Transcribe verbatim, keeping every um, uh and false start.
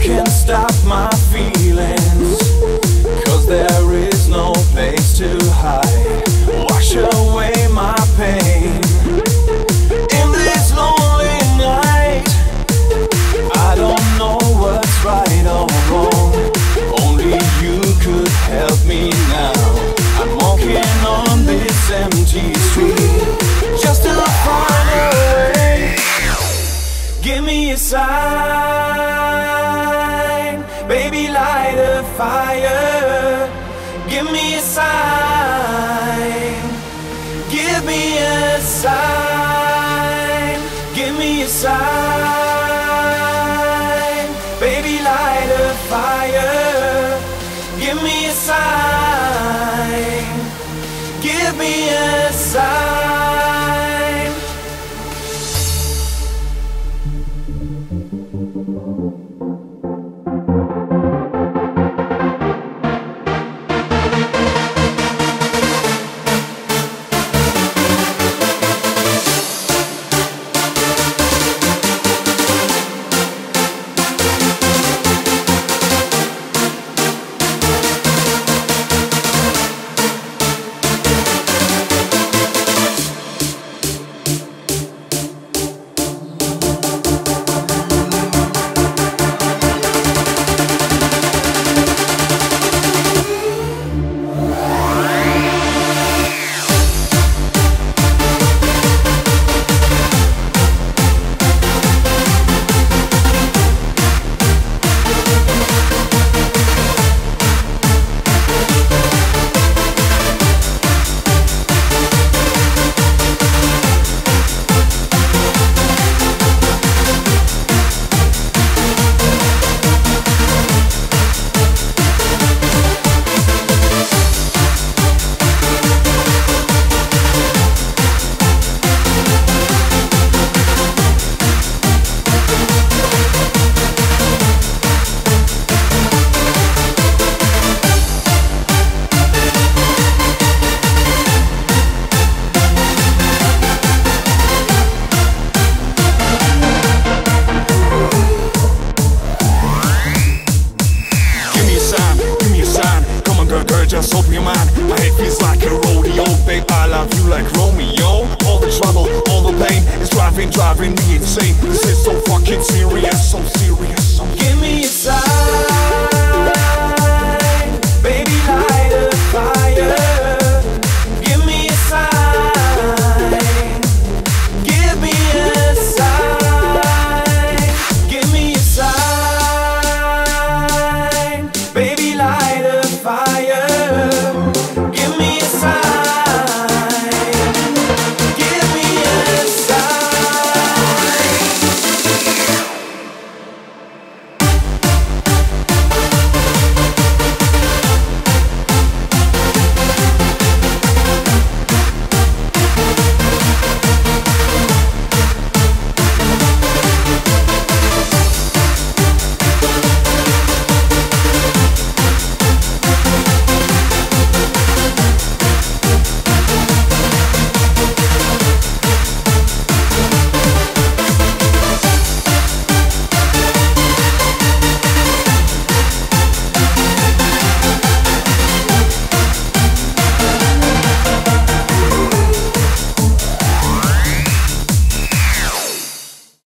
can stop my feelings, 'cause there is no place to hide. Wash away my pain in this lonely night. I don't know what's right or wrong, only you could help me now. I'm walking on this empty street just to find a way. Give me a sign, baby, light a fire. Give me a sign, give me a sign, give me a sign, baby, light a fire. Give me a sign, give me a sign. Just open your mind, my head feels like a rodeo. Babe, I love you like Romeo. All the trouble, all the pain is driving, driving me insane. This is so fucking serious, so serious.